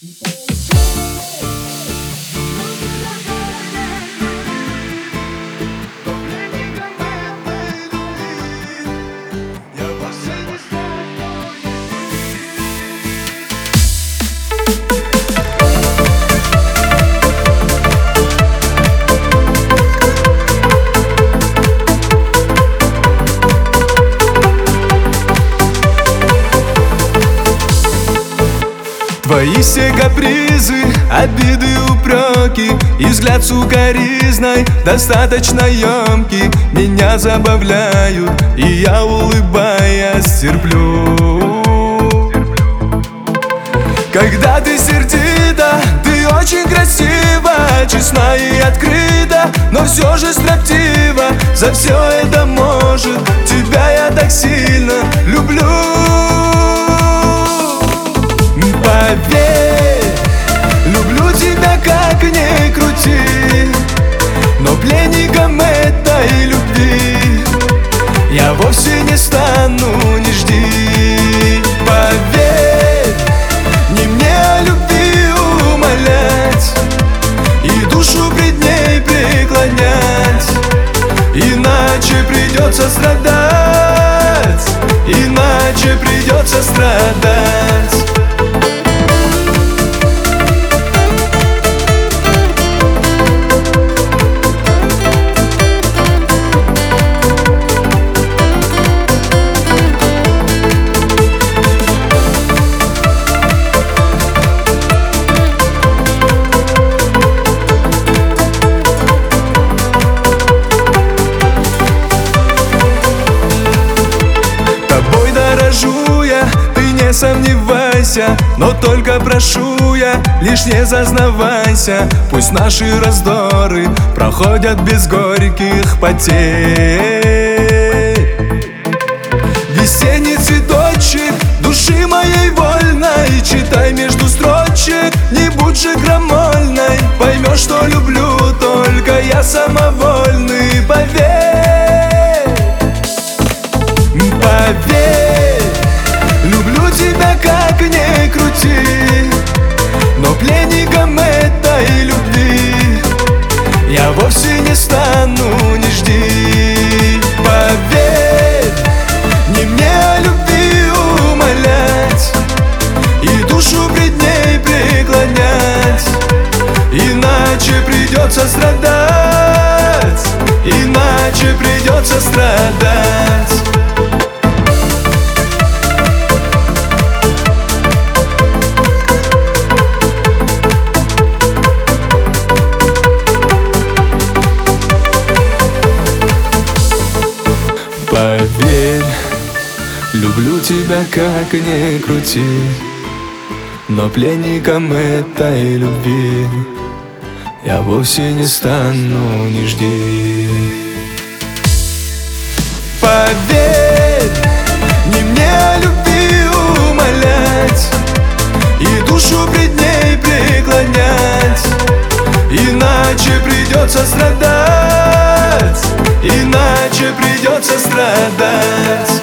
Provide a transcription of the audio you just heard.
Твои все капризы, обиды, упреки и взгляд сукоризной достаточно емкий меня забавляют, и я, улыбаясь, терплю. Когда ты сердита, ты очень красива, честна и открыта, но все же строптива. За все это, может, тебя я так сильно люблю. Поверь, люблю тебя как ни крути, но пленником этой любви я вовсе не стану, не жди. Поверь, не мне о любви умолять и душу пред ней преклонять, иначе придется страдать, иначе придется страдать. Ты не сомневайся, но только прошу я, лишь не зазнавайся. Пусть наши раздоры проходят без горьких потерь. Весенний цветочек души моей вольной, читай между строчек, не будь же крамольной. Поймешь, что люблю только я самовольный. Поверь, поверь, люблю тебя как ни крути, но пленником этой любви я вовсе не стану, не жди. Поверь, не мне о любви умолять и душу пред ней преклонять, иначе придется страдать, иначе придется страдать. Поверь, люблю тебя как ни крути, но пленником этой любви я вовсе не стану, не жди. Поверь, не мне о любви умолять и душу пред ней преклонять, иначе придется страдать, иначе придется страдать.